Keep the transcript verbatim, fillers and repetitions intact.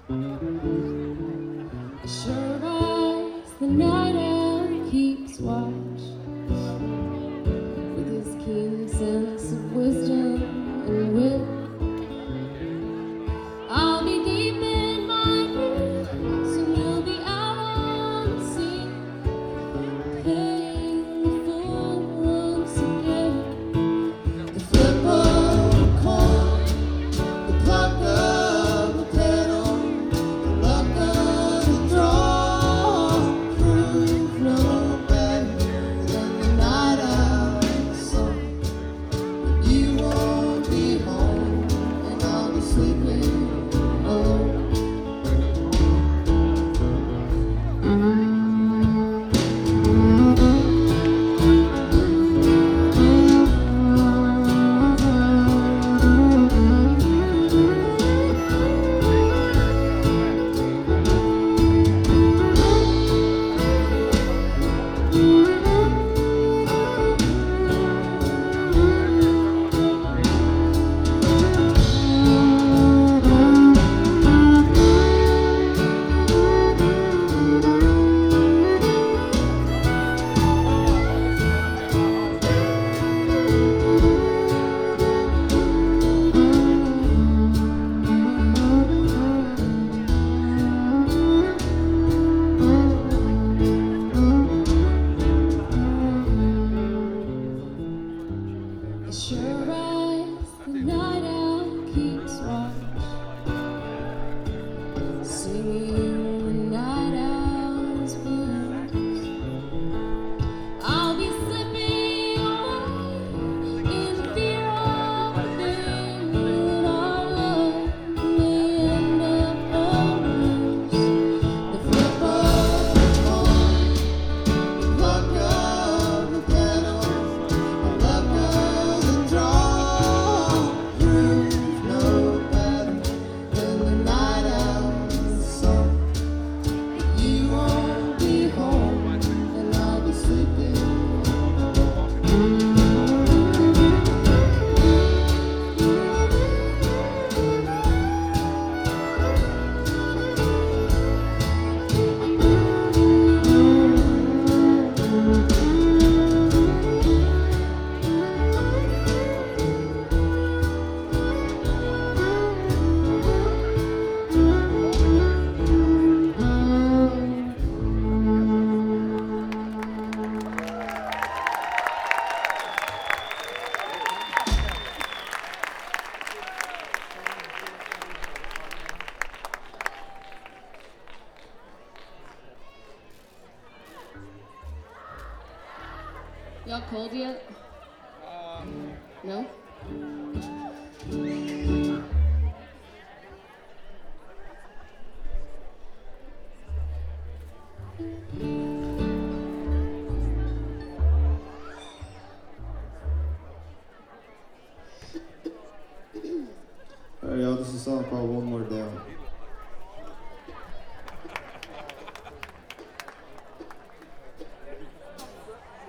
Sure as the night owl keeps watch with his keen sense of wisdom and wit, I'll be deep in my boots and you'll be out on the sea, paying the fool once again. The flip of a coin, the pluck of a petal, the luck of the draw prove no better than the night owl's song. You won't be home and I'll be sleeping alone. Sure as the night owl keeps watch, singing the night owl's blues, I'll be slipping away in fear of the thing that our love may end up almost. The flip of the coin, the pluck of the petal, the luck of the draw prove no better than the night owl's song. You won't be home and I'll be sleeping. Y'all cold yet? No? Alright, y'all, this is a song called One More Down.